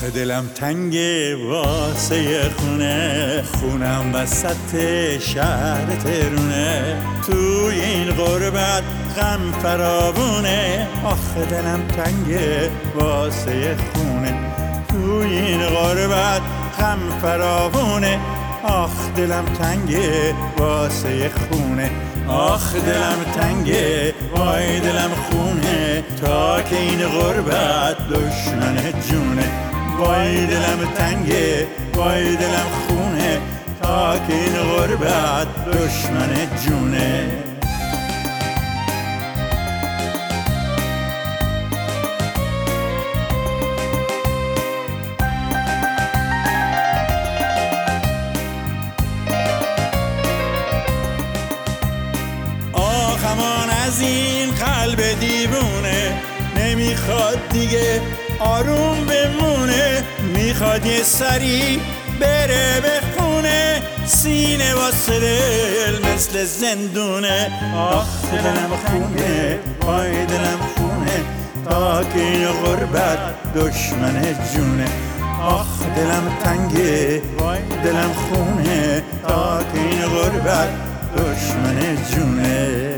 آخ دلم تنگه واسه خونم وسط شهر تهرونه، توی این غربت غم فراوونه. آخ دلم تنگه واسه خونه، توی این غربت غم فراوونه. آخ دلم تنگه واسه خونه، آخ دلم تنگه وای دلم خونه، تا که این غربت دشمن جونه. وای دلم تنگه وای دلم خونه، تا که این غربت دشمن جونه. آخمان از این قلب دیوونه، نمیخواد دیگه آروم بمونه، میخواد یه سری بره به خونه، سینه واسه دل مثل زندونه. آخ دلم خونه وای دلم خونه، تا که این غربت دشمن جونه. آخ دلم تنگه وای دلم خونه، تا که این غربت دشمن جونه.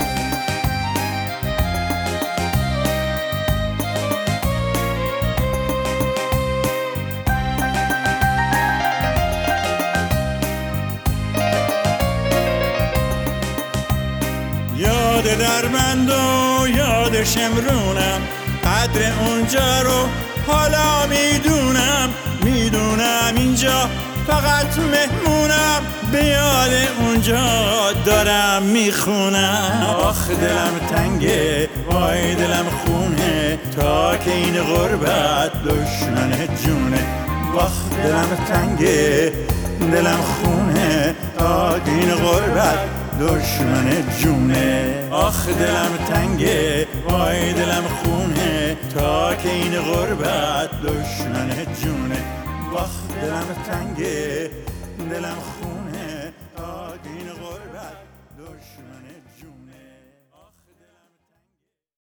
یاد دربند و یاد شمرونم، قدر اونجا رو حالا میدونم اینجا فقط مهمونم، به یاد اونجا دارم میخونم. آخ دلم تنگه وای دلم خونه، تا که این غربت دشمن جونه. آخ دلم تنگه دلم خونه، تا که این غربت دشمن جونه. آخ دلم تنگه وای دلم خونه، تا که این غربت دشمن جونه. آخ دلم تنگه دلم خونه، تا که این غربت دشمن جونه.